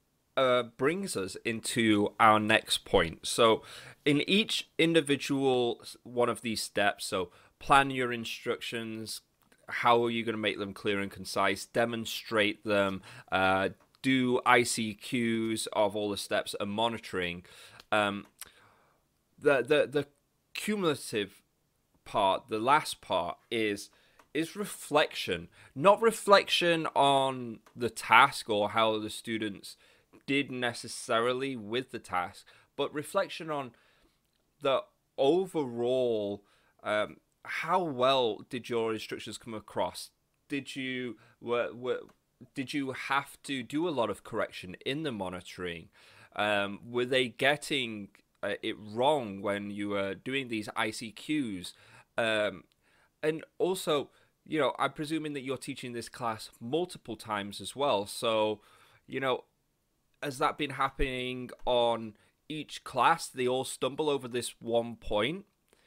Speaker 2: uh, brings us into our next point. So in each individual one of these steps, so plan your instructions, how are you going to make them clear and concise, demonstrate them, uh, do I C Qs of all the steps and monitoring. Um, the the the cumulative part, the last part is is reflection, not reflection on the task or how the students did necessarily with the task, but reflection on the overall. Um, how well did your instructions come across? Did you were were Did you have to do a lot of correction in the monitoring? Um, were they getting uh, it wrong when you were doing these I C Qs? Um, and also, you know, I'm presuming that you're teaching this class multiple times as well. So, you know, has that been happening on each class? They all stumble over this one point.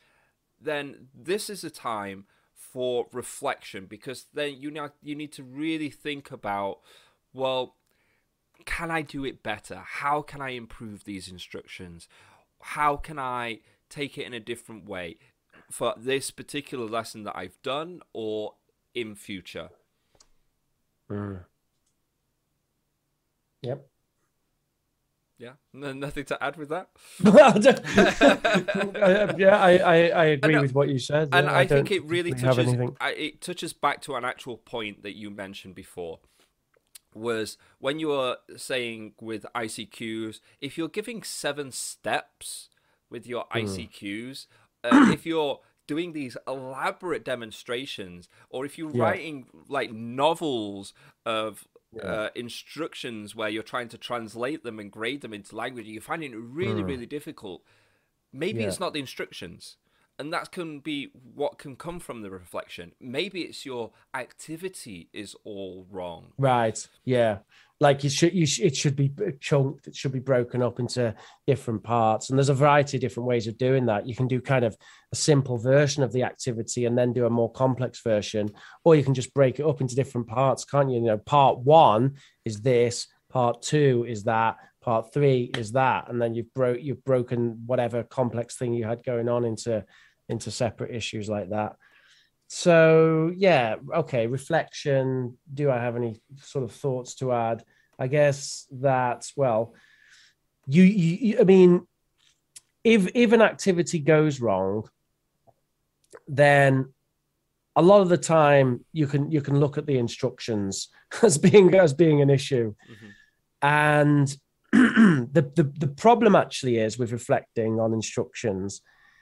Speaker 2: Then this is a time for reflection, because then you know you need to really think about, well, can I do it better? How can I improve these instructions? How can I take it in a different way for this particular lesson that I've done or in future?
Speaker 3: Mm. Yep.
Speaker 2: Yeah, no, nothing to add with that.
Speaker 3: yeah, I, I, I agree
Speaker 2: and,
Speaker 3: with what you said.
Speaker 2: And
Speaker 3: yeah,
Speaker 2: I,
Speaker 3: I
Speaker 2: think it really
Speaker 3: have
Speaker 2: touches.
Speaker 3: anything.
Speaker 2: I, it touches back to an actual point that you mentioned before, was when you were saying with I C Qs, if you're giving seven steps with your I C Qs, uh, if you're doing these elaborate demonstrations, or if you're
Speaker 3: Yeah.
Speaker 2: writing like novels of
Speaker 3: Yeah.
Speaker 2: uh, instructions where you're trying to translate them and grade them into language, and you're finding it really,
Speaker 3: Mm.
Speaker 2: really difficult, maybe
Speaker 3: Yeah.
Speaker 2: it's not the instructions. And that can be what can come from the reflection. Maybe it's your activity is all wrong.
Speaker 3: Right. Yeah. Like you should, you sh- it should be chunked. It should be broken up into different parts. And there's a variety of different ways of doing that. You can do kind of a simple version of the activity and then do a more complex version, or you can just break it up into different parts, can't you? You know, part one is this, part two is that, part three is that, and then you've broke you've broken whatever complex thing you had going on into into separate issues like that. So yeah, okay, reflection. Do I have any sort of thoughts to add? I guess that, well, you, you I mean, if if an activity goes wrong, then a lot of the time you can you can look at the instructions as being as being an issue.
Speaker 2: Mm-hmm.
Speaker 3: And the, the the problem actually is with reflecting on instructions.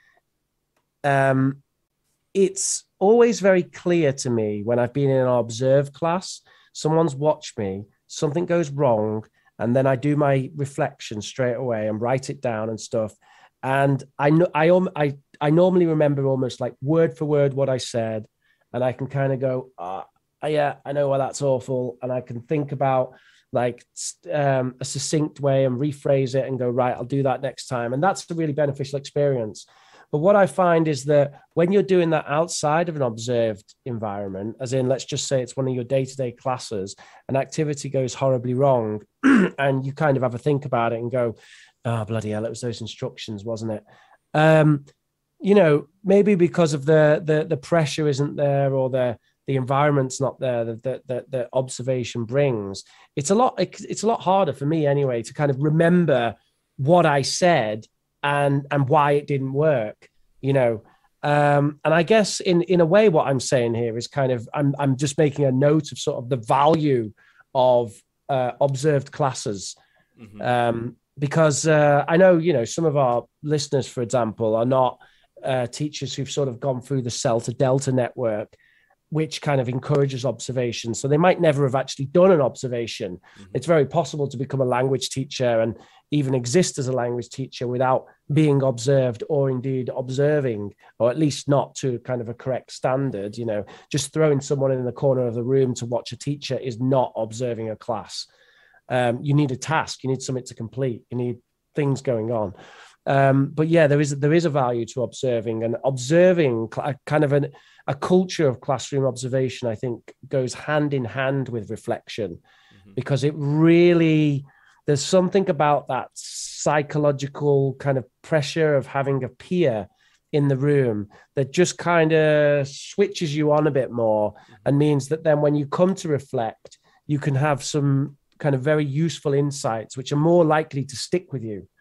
Speaker 3: Um, it's always very clear to me when I've been in an observe class, someone's watched me, something goes wrong, and then I do my reflection straight away and write it down and stuff. And I know I I I normally remember almost like word for word what I said, and I can kind of go, ah, yeah, I know why that's awful, and I can think about like um, a succinct way and rephrase it and go, right, I'll do that next time. And that's a really beneficial experience. But what I find is that when you're doing that outside of an observed environment, as in, let's just say it's one of your day-to-day classes, an activity goes horribly wrong and you kind of have a think about it and go, oh, bloody hell, it was those instructions, wasn't it? Um, you know, maybe because of the, the, the pressure isn't there, or the, the environment's not there that the, the, the observation brings. It's a lot, it's a lot harder for me anyway, to kind of remember what I said and and why it didn't work, you know. Um, and I guess in in a way, what I'm saying here is kind of I'm I'm just making a note of sort of the value of uh, observed classes,
Speaker 2: Mm-hmm.
Speaker 3: um, because uh, I know, you know, some of our listeners, for example, are not uh, teachers who've sort of gone through the Celta Delta network, which kind of encourages observation. So they might never have actually done an observation. Mm-hmm. It's very possible to become a language teacher and even exist as a language teacher without being observed, or indeed observing, or at least not to kind of a correct standard. You know, just throwing someone in the corner of the room to watch a teacher is not observing a class. Um, you need a task, you need something to complete, you need things going on. Um, but yeah, there is there is a value to observing, and observing kind of an, a culture of classroom observation, I think, goes hand in hand with reflection, mm-hmm. because it really, there's something about that psychological kind of pressure of having a peer in the room that just kind of switches you on a bit more, mm-hmm. and means that then when you come to reflect, you can have some kind of very useful insights which are more likely to stick with you.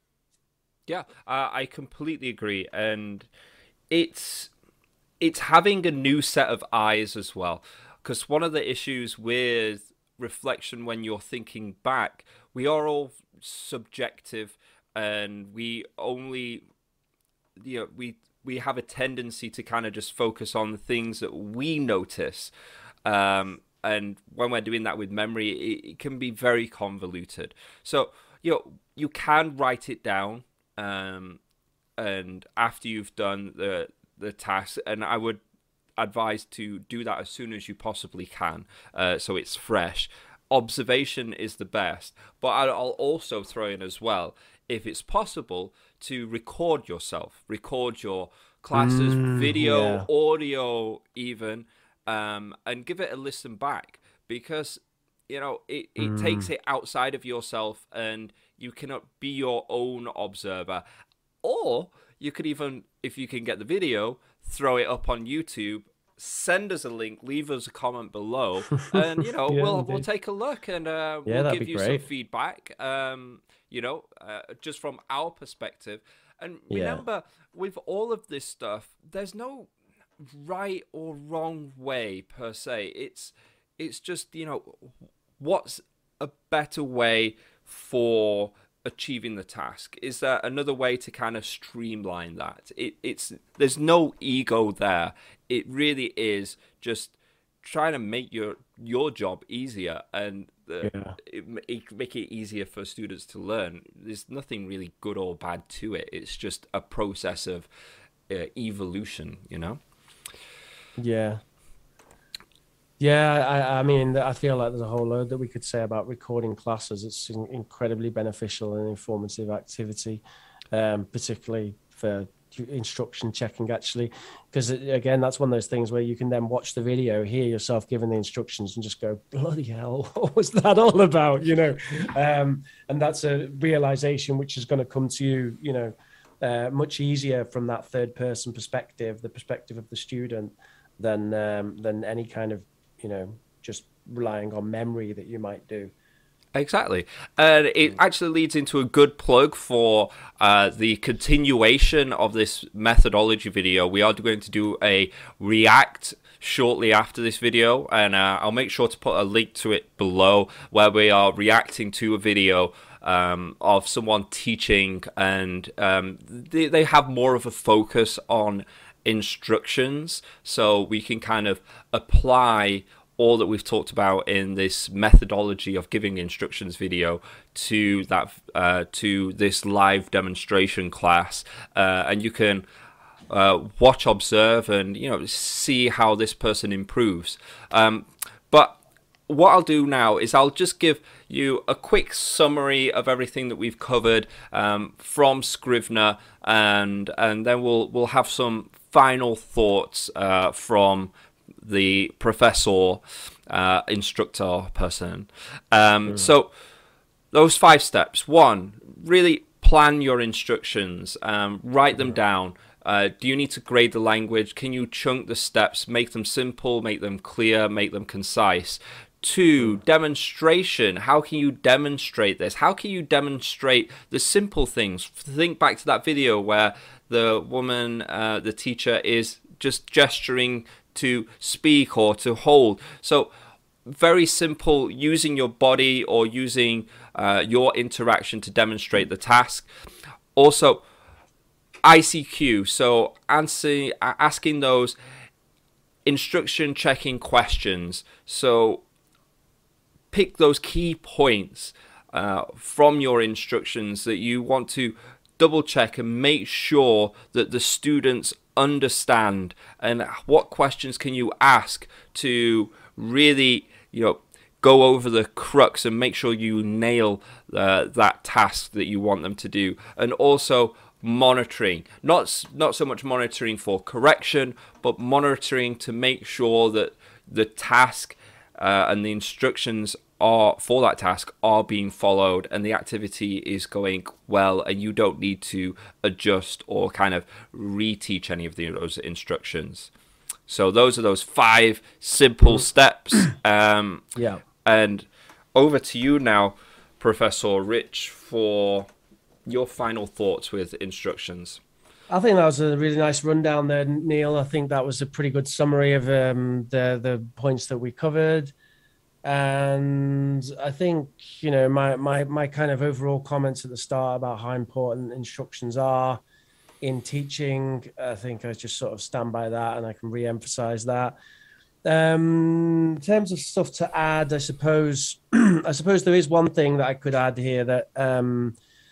Speaker 2: Yeah, uh, I completely agree. And it's it's having a new set of eyes as well. Because one of the issues with reflection when you're thinking back, we are all subjective, and we only, you know, we, we have a tendency to kind of just focus on the things that we notice. Um, and when we're doing that with memory, it, it can be very convoluted. So, you know, you can write it down. Um, and after you've done the the task, and I would advise to do that as soon as you possibly can, uh, so it's fresh. Observation is the best, but I'll also throw in as well, if it's possible, to record yourself, record your classes, mm, video, yeah. audio, even, um, and give it a listen back, because you know it, it mm. takes it outside of yourself, and you cannot be your own observer. Or you could even, if you can get the video, throw it up on YouTube, send us a link, leave us a comment below, and you know yeah, we'll indeed. we'll take a look, and uh, yeah, we'll give you great. some feedback. Um, you know, uh, just from our perspective. And remember, yeah. with all of this stuff, there's no right or wrong way per se. It's it's just, you know, what's a better way for achieving the task? Is there another way to kind of streamline that? It, it's there's no ego there. It really is just trying to make your your job easier and uh,
Speaker 3: Yeah.
Speaker 2: it, it, make it easier for students to learn. There's nothing really good or bad to it. It's just a process of uh, evolution, you know?
Speaker 3: Yeah. Yeah, I, I mean, I feel like there's a whole load that we could say about recording classes. It's an incredibly beneficial and informative activity, um, particularly for instruction checking, actually, because again, that's one of those things where you can then watch the video, hear yourself giving the instructions, and just go, bloody hell, what was that all about? You know, um, and that's a realization which is going to come to you, you know, uh, much easier from that third person perspective, the perspective of the student, than um, than any kind of, you know, just relying on memory that you might do.
Speaker 2: Exactly. And it actually leads into a good plug for uh, the continuation of this methodology video. We are going to do a react shortly after this video, and uh, I'll make sure to put a link to it below, where we are reacting to a video um, of someone teaching, and um, they, they have more of a focus on instructions, so we can kind of apply all that we've talked about in this methodology of giving instructions video to that uh, to this live demonstration class, uh, and you can uh, watch, observe, and you know, see how this person improves. Um, but what I'll do now is I'll just give you a quick summary of everything that we've covered um, from Scrivener, and and then we'll we'll have some final thoughts uh, from the professor, uh, instructor person. Um, mm. So those five steps. One, really plan your instructions, um, write them down. Uh, do you need to grade the language? Can you chunk the steps, make them simple, make them clear, make them concise? Two, demonstration. How can you demonstrate this? How can you demonstrate the simple things? Think back to that video where the woman, uh, the teacher, is just gesturing to speak or to hold. So very simple, using your body or using uh, your interaction to demonstrate the task. Also, I C Q, so answering, asking those instruction checking questions. So pick those key points uh, from your instructions that you want to double check and make sure that the students understand, and what questions can you ask to really, you know, go over the crux and make sure you nail uh, that task that you want them to do. And also monitoring, not not so much monitoring for correction, but monitoring to make sure that the task uh, and the instructions are for that task are being followed and the activity is going well, and you don't need to adjust or kind of reteach any of the, those instructions. So those are those five simple steps. Um,
Speaker 3: yeah.
Speaker 2: And over to you now, Professor Rich, for your final thoughts with instructions.
Speaker 3: I think that was a really nice rundown there, Neil. I think that was a pretty good summary of um, the the points that we covered. And I think, you know, my, my, my kind of overall comments at the start about how important instructions are in teaching, I think I just sort of stand by that, and I can re-emphasize that. Um, in terms of stuff to add, I suppose, I suppose there is one thing that I could add here, that um,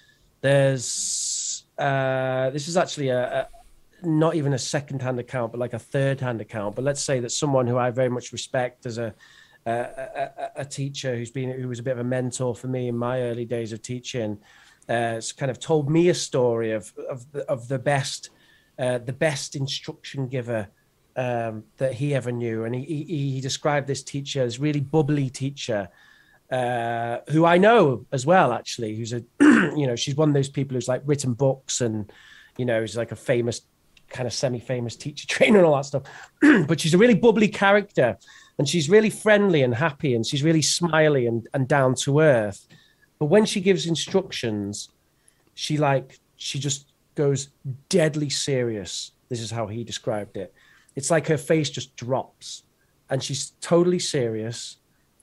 Speaker 3: there's, uh, this is actually a, a not even a second-hand account, but like a third-hand account. But let's say that someone who I very much respect as a Uh, a, a teacher who's been who was a bit of a mentor for me in my early days of teaching, uh, has kind of told me a story of of the, of the best uh, the best instruction giver um, that he ever knew, and he, he he described this teacher as really bubbly teacher, uh, who I know as well, actually, who's a you know, she's one of those people who's like written books, and you know, is like a famous kind of semi-famous teacher trainer and all that stuff. But she's a really bubbly character. And she's really friendly and happy, and she's really smiley and, and down to earth. But when she gives instructions, she like, she just goes deadly serious. This is how he described it. It's like her face just drops, and she's totally serious.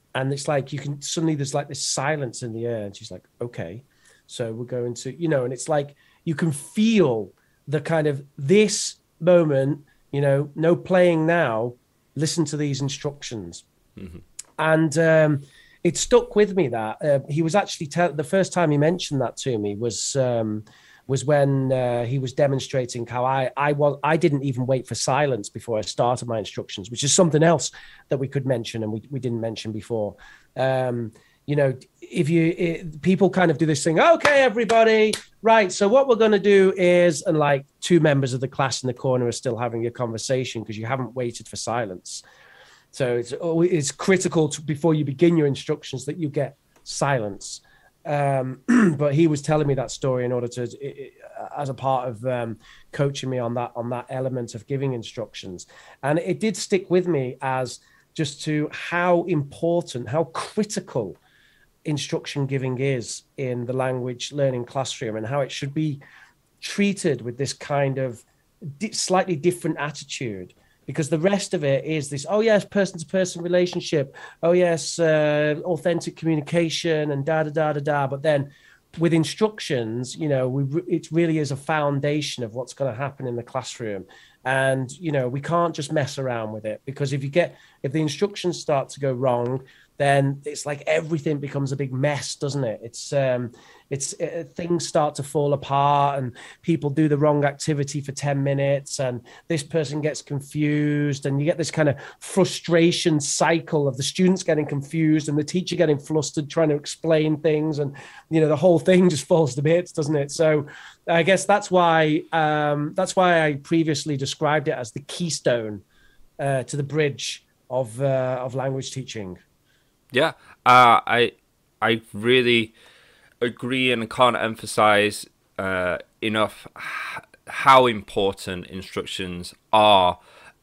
Speaker 3: And it's like, you can suddenly, there's like this silence in the air. And she's like, okay, so we're going to, you know, and it's like, you can feel the kind of this moment, you know, no playing now, listen to these instructions. Mm-hmm. And um, it stuck with me that uh, he was actually, te- the first time he mentioned that to me was, um, was when uh, he was demonstrating how I, I was, I didn't even wait for silence before I started my instructions, which is something else that we could mention and we, we didn't mention before. Um, you know, if you, it, people kind of do this thing, okay, everybody, right. So what we're going to do is, and like two members of the class in the corner are still having a conversation because you haven't waited for silence. So it's, it's critical to, before you begin your instructions that you get silence. Um, but he was telling me that story in order to, it, as a part of um, coaching me on that, on that element of giving instructions. And it did stick with me as just to how important, how critical instruction giving is in the language learning classroom, and how it should be treated with this kind of di- slightly different attitude. Because the rest of it is this, oh, yes, person-to-person relationship. Oh, yes, uh, authentic communication and da-da-da-da-da. But then with instructions, you know, we re- it really is a foundation of what's going to happen in the classroom. And, you know, we can't just mess around with it. Because if you get, if the instructions start to go wrong, then it's like everything becomes a big mess, doesn't it? It's um, it's uh, things start to fall apart, and people do the wrong activity for ten minutes, and this person gets confused, and you get this kind of frustration cycle of the students getting confused and the teacher getting flustered trying to explain things, and you know the whole thing just falls to bits, doesn't it? So I guess that's why um, that's why I previously described it as the keystone uh, to the bridge of uh, of language teaching.
Speaker 2: Yeah, uh, I I really agree and can't emphasize uh, enough h- how important instructions are,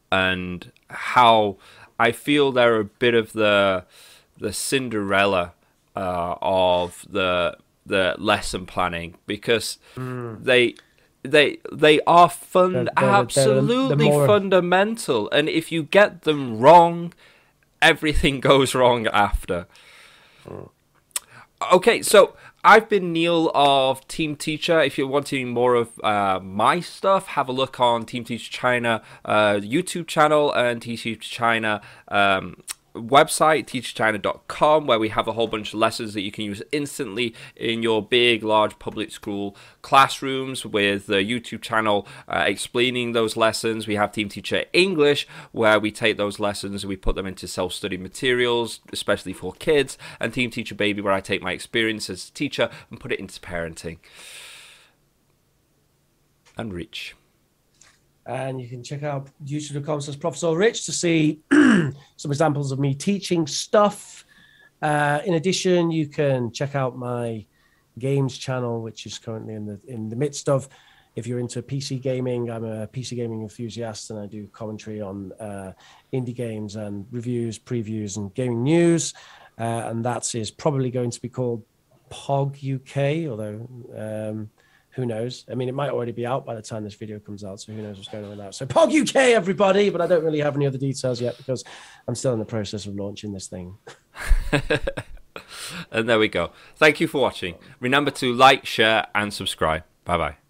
Speaker 2: and how I feel they're a bit of the the Cinderella uh, of the the lesson planning, because mm. they they they are fun they're, they're, absolutely they're, they're more... fundamental, and if you get them wrong, everything goes wrong after. Okay, so I've been Neil of Team Teacher. If you're wanting more of uh, my stuff, have a look on Team Teacher China uh, YouTube channel and Team Teacher China um, website, teacher china dot com, where we have a whole bunch of lessons that you can use instantly in your big, large public school classrooms, with the YouTube channel uh, explaining those lessons. We have Team Teacher English, where we take those lessons and we put them into self-study materials, especially for kids, and Team Teacher Baby, where I take my experience as a teacher and put it into parenting. And Rich.
Speaker 3: And you can check out youtube dot com slash Professor Rich to see some examples of me teaching stuff. Uh, in addition, you can check out my games channel, which is currently in the in the midst of. If you're into P C gaming, I'm a P C gaming enthusiast, and I do commentary on uh, indie games and reviews, previews, and gaming news. Uh, and that is probably going to be called P O G U K, although. Um, Who knows? I mean, it might already be out by the time this video comes out, so who knows what's going on with that. So P O G U K, everybody, but I don't really have any other details yet because I'm still in the process of launching this thing.
Speaker 2: And there we go. Thank you for watching. Remember to like, share, and subscribe. Bye-bye.